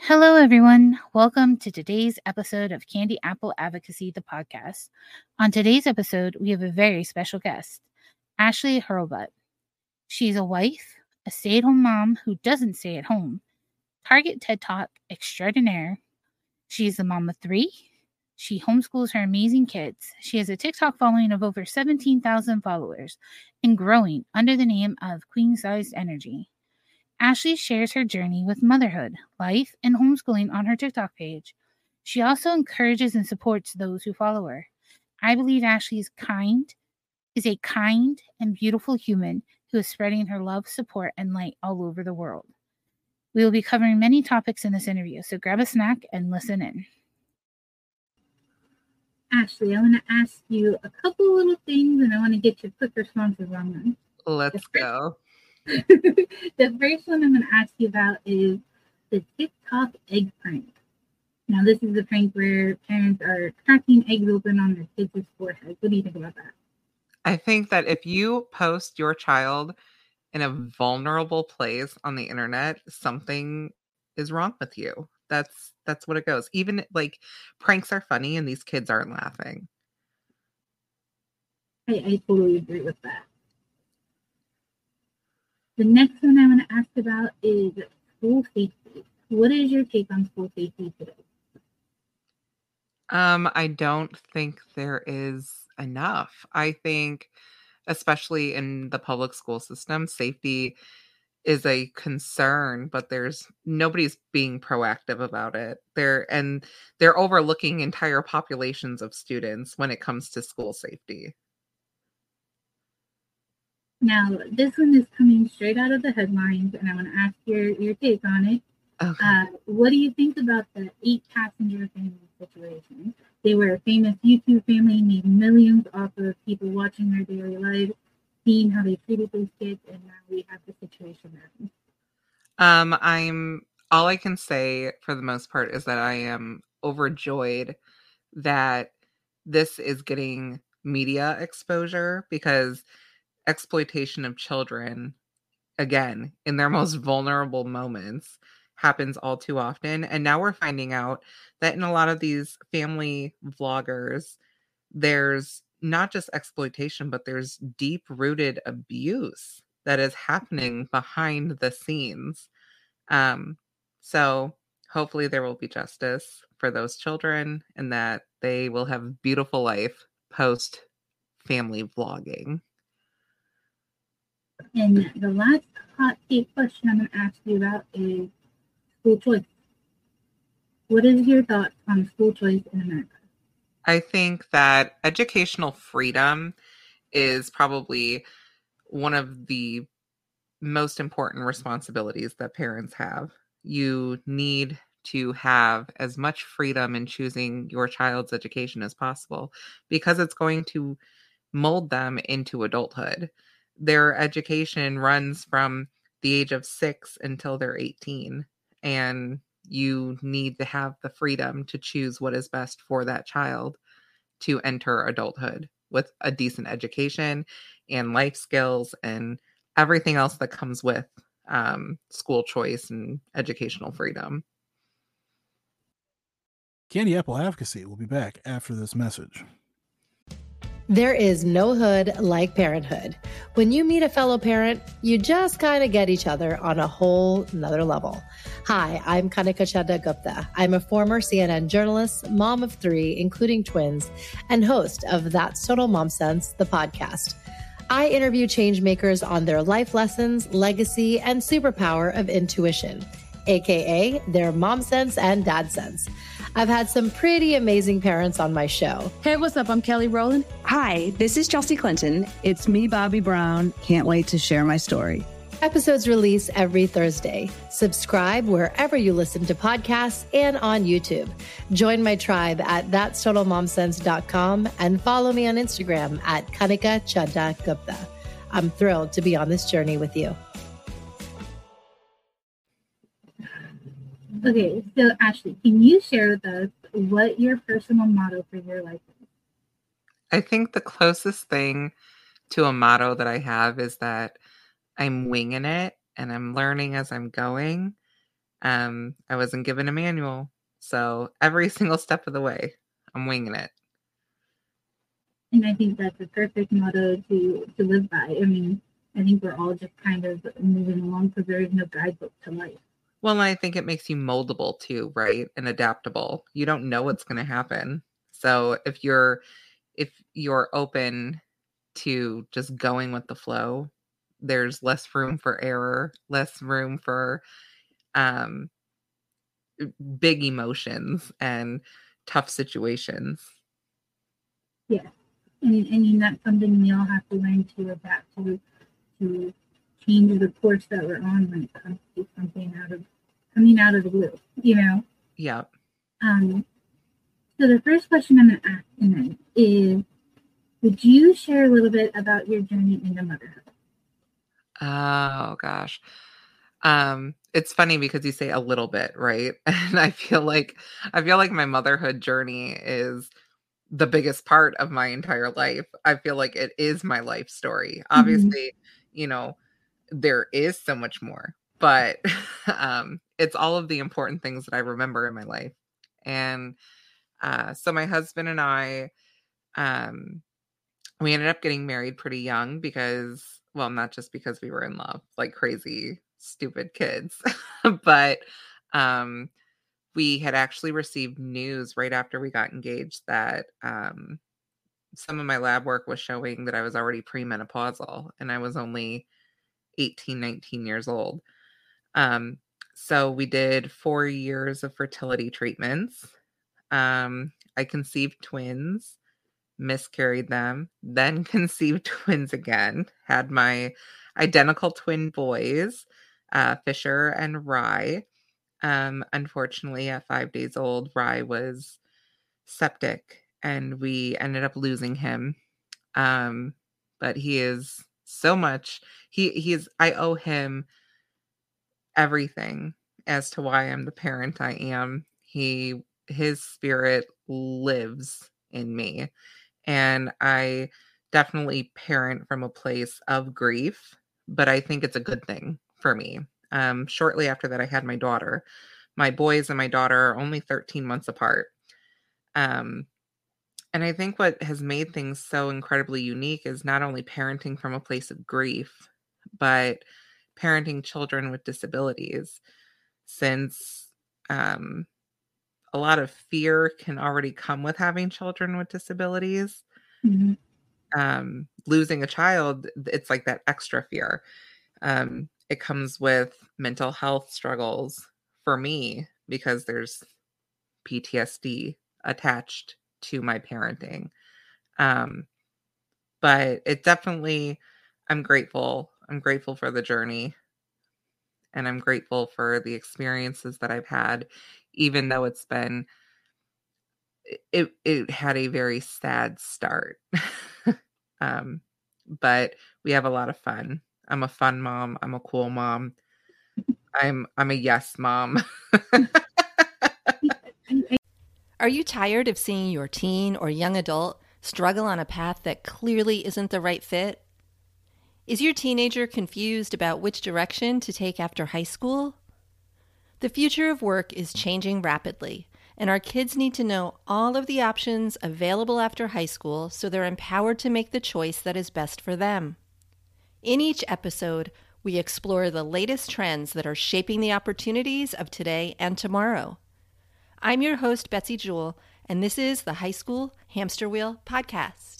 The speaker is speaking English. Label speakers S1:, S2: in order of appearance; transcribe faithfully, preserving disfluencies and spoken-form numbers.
S1: Hello, everyone. Welcome to today's episode of Candy Apple Advocacy, the podcast. On today's episode, we have a very special guest, Ashley Hurlbut. She's a wife, a stay-at-home mom who doesn't stay at home, Target TED Talk extraordinaire. She's the mom of three. She homeschools her amazing kids. She has a TikTok following of over seventeen thousand followers and growing under the name of Queen Sized Energy. Ashley shares her journey with motherhood, life, and homeschooling on her TikTok page. She also encourages and supports those who follow her. I believe Ashley is kind, is a kind and beautiful human who is spreading her love, support, and light all over the world. We will be covering many topics in this interview, so grab a snack and listen in. Ashley, I want to ask you a couple little things, and I want to get your quick responses on them.
S2: Let's go.
S1: The first one I'm going to ask you about is the TikTok egg prank. Now, this is a prank where parents are cracking eggs open on their kids' foreheads. What do you think about that?
S2: I think that if you post your child in a vulnerable place on the internet, something is wrong with you. That's that's what it goes. Even like pranks are funny and these kids aren't laughing.
S1: I, I totally agree with that. The next one I want to ask about is school safety. What is your take on school safety today?
S2: Um, I don't think there is enough. I think, especially in the public school system, safety is a concern, but there's nobody's being proactive about it. They're and they're overlooking entire populations of students when it comes to school safety.
S1: Now, this one is coming straight out of the headlines, and I want to ask your, your take on it.
S2: Okay.
S1: Uh, what do you think about the eight-passenger family situation? They were a famous YouTube family, made millions off of people watching their daily lives, seeing how they treated those kids, and now we have the situation there.
S2: Um, I'm all I can say for the most part is that I am overjoyed that this is getting media exposure because exploitation of children, again, in their most vulnerable moments, happens all too often. And now we're finding out that in a lot of these family vloggers, there's not just exploitation, but there's deep-rooted abuse that is happening behind the scenes. Um, so hopefully there will be justice for those children and that they will have a beautiful life post family vlogging.
S1: And the last hot take question I'm going to ask you about is school choice. What is your thoughts on school choice in America?
S2: I think that educational freedom is probably one of the most important responsibilities that parents have. You need to have as much freedom in choosing your child's education as possible because it's going to mold them into adulthood. Their education runs from the age of six until they're eighteen, and you need to have the freedom to choose what is best for that child to enter adulthood with a decent education and life skills and everything else that comes with um, school choice and educational freedom.
S3: Candy Apple Advocacy will be back after this message.
S4: There is no hood like parenthood. When you meet a fellow parent, you just kind of get each other on a whole nother level. Hi, I'm Kanika Chadda Gupta. I'm a former C N N journalist, mom of three, including twins, and host of That's Total Mom Sense, the podcast. I interview change makers on their life lessons, legacy, and superpower of intuition, aka their mom sense and dad sense. I've had some pretty amazing parents on my show.
S5: Hey, what's up? I'm Kelly Rowland.
S6: Hi, this is Chelsea Clinton. It's me, Bobby Brown. Can't wait to share my story.
S4: Episodes release every Thursday. Subscribe wherever you listen to podcasts and on YouTube. Join my tribe at that's total mom sense dot com and follow me on Instagram at Kanika Chadda Gupta. I'm thrilled to be on this journey with you.
S1: Okay, so Ashley, can you share with us what your personal motto for your life is?
S2: I think the closest thing to a motto that I have is that I'm winging it and I'm learning as I'm going. Um, I wasn't given a manual. So every single step of the way, I'm winging it.
S1: And I think that's a perfect motto to, to live by. I mean, I think we're all just kind of moving along because there is no guidebook to life.
S2: Well, I think it makes you moldable too, right? And adaptable. You don't know what's going to happen. So if you're if you're open to just going with the flow, there's less room for error, less room for um, big emotions and tough situations.
S1: Yeah. And, and that's something we all have to learn to adapt to, to change the course that we're on when it comes to something out of coming out of the blue, you know?
S2: Yeah.
S1: Um, so the first question I'm going to ask tonight is, would you share a little bit about your journey into motherhood?
S2: Oh gosh. Um, it's funny because you say a little bit, right? And I feel like I feel like my motherhood journey is the biggest part of my entire life. I feel like it is my life story. Mm-hmm. Obviously, you know, there is so much more, but um, it's all of the important things that I remember in my life. And uh, so my husband and I, um, we ended up getting married pretty young because, well, not just because we were in love, like crazy, stupid kids, but um, we had actually received news right after we got engaged that um, some of my lab work was showing that I was already premenopausal and I was only eighteen, nineteen years old. Um, so we did four years of fertility treatments. Um, I conceived twins, miscarried them, then conceived twins again, had my identical twin boys, uh, Fisher and Rye. Um, unfortunately, at five days old, Rye was septic and we ended up losing him. Um, but he is so much, he, he is, I owe him everything as to why I'm the parent I am. He, his spirit lives in me. And I definitely parent from a place of grief, but I think it's a good thing for me. Um, shortly after that, I had my daughter. My boys and my daughter are only thirteen months apart. Um, and I think what has made things so incredibly unique is not only parenting from a place of grief, but parenting children with disabilities, since um, a lot of fear can already come with having children with disabilities. Mm-hmm. Um, losing a child, it's like that extra fear. Um, it comes with mental health struggles for me because there's P T S D attached to my parenting. Um, but it definitely, I'm grateful. I'm grateful for the journey. And I'm grateful for the experiences that I've had, even though it's been, it, it had a very sad start. um, but we have a lot of fun. I'm a fun mom. I'm a cool mom. I'm, I'm a yes mom.
S5: Are you tired of seeing your teen or young adult struggle on a path that clearly isn't the right fit? Is your teenager confused about which direction to take after high school? The future of work is changing rapidly, and our kids need to know all of the options available after high school so they're empowered to make the choice that is best for them. In each episode, we explore the latest trends that are shaping the opportunities of today and tomorrow. I'm your host, Betsy Jewell, and this is the High School Hamster Wheel Podcast.